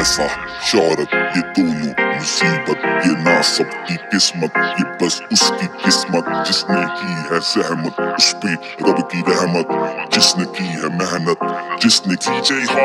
पैसा शोहरत ये दोनों मुसीबत, ये ना सबकी किस्मत, ये बस उसकी किस्मत जिसने की है सहमत, उस पे रब की रहमत, जिसने की है मेहनत, जिसने की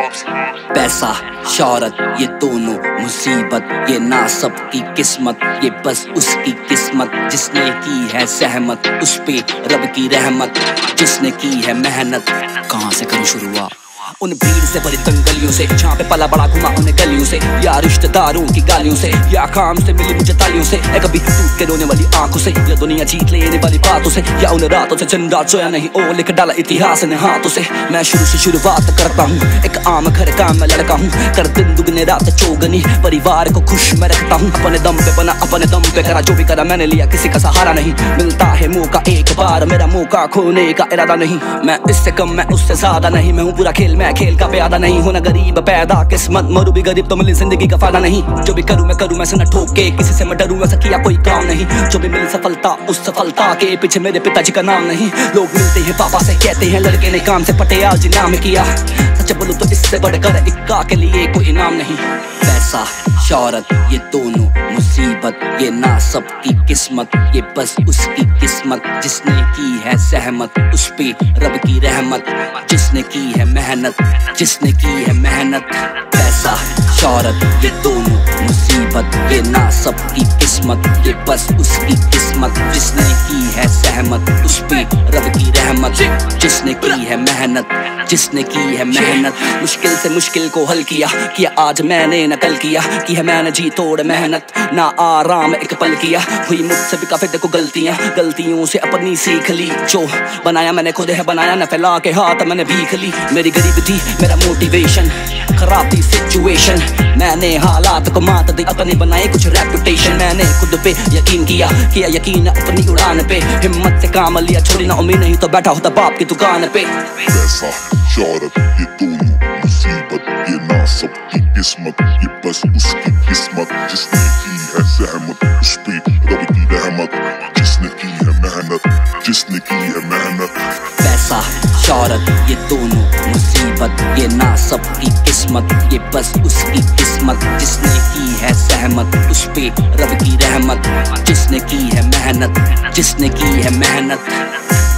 पैसा शोहरत ये दोनों मुसीबत, ये ना सबकी किस्मत, ये बस उसकी किस्मत जिसने की है सहमत, उस पे रब की रहमत, जिसने की है मेहनत। कहाँ से करूँ शुरुआत? उन भीड़ से भरी दंगलियों से जहाँ पे पला बड़ा घुमा उन्हें गलियों से, या रिश्तेदारों की गालियों से, या काम से मिली मुझे तालियों से, या कभी टूट के रोने वाली आंखों से, या दुनिया जीत लेने वाली बातों से, या उन रातों से जिन रात सोया नहीं ओ लिख डाला इतिहास ने हाथों से। मैं शुरू से शुरुआत करता हूँ, एक आम घर का मैं लड़का हूँ, कर दिन दुगने रात चौगनी, परिवार को खुश मैं रखता हूँ, अपने दम पे बना अपने दम पे करा, जो भी करा मैंने लिया किसी का सहारा नहीं, मिलता है मौका एक बार, मेरा मौका खोने का इरादा नहीं, मैं इससे कम मैं उससे ज्यादा नहीं, मैं हूँ पूरा खेल मैं खेल का प्यादा नहीं, होना गरीब पैदा किस्मत, मरू भी गरीब तो मिली जिंदगी का फायदा नहीं, जो भी करूँ मैं से न ठोके, किसी से मैं डरूँ वैसा किया कोई काम नहीं, जो भी मिली सफलता उस सफलता के पीछे मेरे पिताजी का नाम नहीं, लोग मिलते हैं पापा से कहते हैं लड़के ने काम से पटे आज नाम किया, सच बोलूं तो इससे बढ़कर इक्का के लिए कोई इनाम नहीं। पैसा शोहरत ये दोनों मुसीबत, ये ना सबकी किस्मत, ये बस उसकी किस्मत जिसने की है सहमत, उस पे रब की रहमत, जिसने की है मेहनत, जिसने की है मेहनत। पैसा शोहरत ये दोनों मुसीबत, ये ना सबकी किस्मत, ये बस उसकी किस्मत जिसने की है सहमत, उस पे रब की रहमत, जिसने की है मेहनत, जिसने की है मेहनत। मुश्किल से मुश्किल को हल किया आज मैंने नकल किया, की है मैंने जी तोड़ मेहनत, ना आराम एक पल किया, हुई मुझसे भी काफी देखो गलतियों से अपनी सीख ली, जो बनाया मैंने खुद है बनाया, न फैला के हाथ मैंने भीख ली, मेरी गरीबी थी मेरा मोटिवेशन, खराब थी सिचुएशन, मैंने हालात को मात दी अपनी बनाई कुछ रेपुटेशन, मैंने खुद पे यकीन किया यकीन अपनी उड़ान पे, हिम्मत से काम लिया छोड़ी ना उम्मीद नहीं तो बैठा होता बाप की दुकान पे। पैसा शोहरत ये दोनों मुसीबत, ये ना सबकी किस्मत, ये बस उसकी किस्मत जिसने की है सहमत, उस पे रब की रहमत, जिसने की है मेहनत, जिसने की है मेहनत। पैसा शोहरत ये दोनों मुसीबत, ये ना सबकी किस्मत, ये बस उसकी किस्मत जिसने की है सहमत, उस पे रब की रहमत, जिसने की है मेहनत, जिसने की है मेहनत।